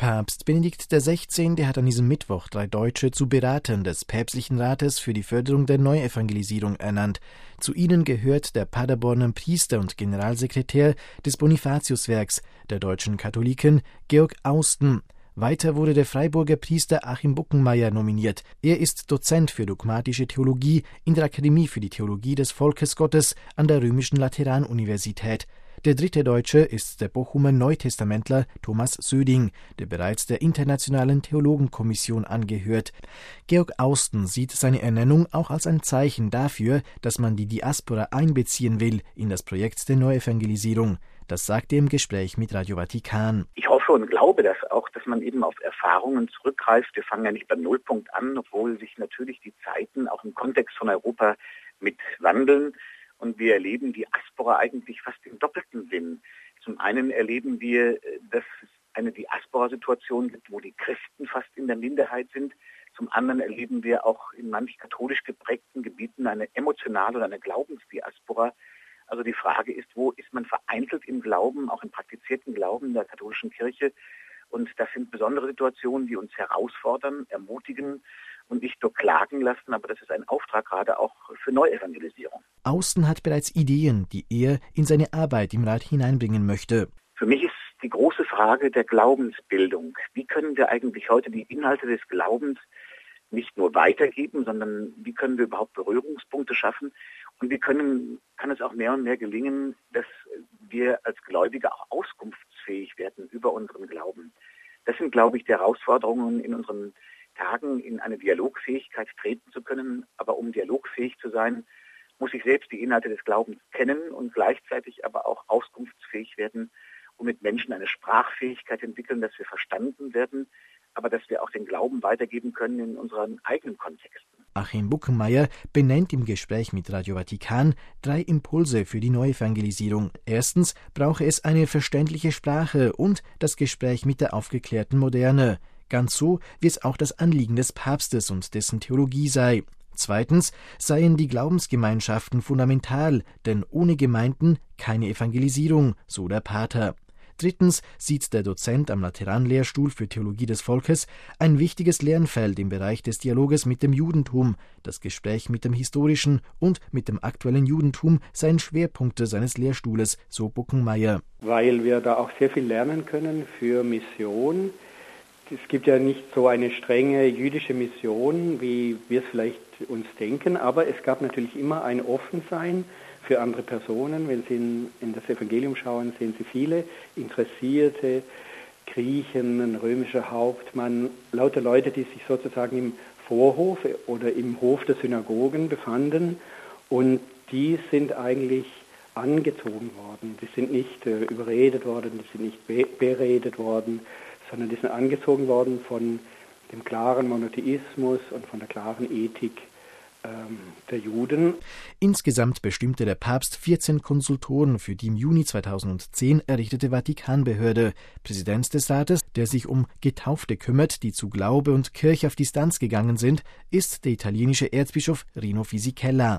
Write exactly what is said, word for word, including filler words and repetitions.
Papst Benedikt der Sechzehnte hat an diesem Mittwoch drei Deutsche zu Beratern des Päpstlichen Rates für die Förderung der Neuevangelisierung ernannt. Zu ihnen gehört der Paderborner Priester und Generalsekretär des Bonifatiuswerks der deutschen Katholiken, Georg Austen. Weiter wurde der Freiburger Priester Achim Buckenmayer nominiert. Er ist Dozent für dogmatische Theologie in der Akademie für die Theologie des Volkes Gottes an der Römischen Lateranuniversität. Der dritte Deutsche ist der Bochumer Neutestamentler Thomas Söding, der bereits der Internationalen Theologenkommission angehört. Georg Austen sieht seine Ernennung auch als ein Zeichen dafür, dass man die Diaspora einbeziehen will in das Projekt der Neuevangelisierung. Das sagte er im Gespräch mit Radio Vatikan. Ich hoffe und glaube das auch, dass man eben auf Erfahrungen zurückgreift. Wir fangen ja nicht beim Nullpunkt an, obwohl sich natürlich die Zeiten auch im Kontext von Europa mit wandeln. Und wir erleben die Diaspora eigentlich fast im doppelten Sinn. Zum einen erleben wir, dass es eine Diaspora-Situation gibt, wo die Christen fast in der Minderheit sind. Zum anderen erleben wir auch in manch katholisch geprägten Gebieten eine emotionale oder eine Glaubensdiaspora. Also die Frage ist, wo ist man vereinzelt im Glauben, auch im praktizierten Glauben der katholischen Kirche? Und das sind besondere Situationen, die uns herausfordern, ermutigen und nicht nur klagen lassen, aber das ist ein Auftrag gerade auch für Neuevangelisierung. Austen hat bereits Ideen, die er in seine Arbeit im Rat hineinbringen möchte. Für mich ist die große Frage der Glaubensbildung. Wie können wir eigentlich heute die Inhalte des Glaubens nicht nur weitergeben, sondern wie können wir überhaupt Berührungspunkte schaffen? Und wie können, kann es auch mehr und mehr gelingen, dass wir als Gläubige auch auskunftsfähig werden über unseren Glauben? Das sind, glaube ich, die Herausforderungen in unseren Tagen, in eine Dialogfähigkeit treten zu können. Aber um dialogfähig zu sein, muss ich selbst die Inhalte des Glaubens kennen und gleichzeitig aber auch auskunftsfähig werden und mit Menschen eine Sprachfähigkeit entwickeln, dass wir verstanden werden, aber dass wir auch den Glauben weitergeben können in unseren eigenen Kontexten. Achim Buckenmayer benennt im Gespräch mit Radio Vatikan drei Impulse für die Neuevangelisierung. Erstens brauche es eine verständliche Sprache und das Gespräch mit der aufgeklärten Moderne. Ganz so, wie es auch das Anliegen des Papstes und dessen Theologie sei. Zweitens seien die Glaubensgemeinschaften fundamental, denn ohne Gemeinden keine Evangelisierung, so der Pater. Drittens sieht der Dozent am Lateranlehrstuhl für Theologie des Volkes ein wichtiges Lernfeld im Bereich des Dialoges mit dem Judentum. Das Gespräch mit dem historischen und mit dem aktuellen Judentum seien Schwerpunkte seines Lehrstuhles, so Buckenmayer. Weil wir da auch sehr viel lernen können für Mission. Es gibt ja nicht so eine strenge jüdische Mission, wie wir es vielleicht uns denken, aber es gab natürlich immer ein Offensein für andere Personen. Wenn Sie in, in das Evangelium schauen, sehen Sie viele interessierte Griechen, ein römischer Hauptmann, lauter Leute, die sich sozusagen im Vorhof oder im Hof der Synagogen befanden, und die sind eigentlich angezogen worden. Die sind nicht äh, überredet worden, die sind nicht be- beredet worden, sondern die sind angezogen worden von dem klaren Monotheismus und von der klaren Ethik ähm, der Juden. Insgesamt bestimmte der Papst vierzehn Konsultoren für die im Juni zweitausendzehn errichtete Vatikanbehörde. Präsident des Rates, der sich um Getaufte kümmert, die zu Glaube und Kirche auf Distanz gegangen sind, ist der italienische Erzbischof Rino Fisichella.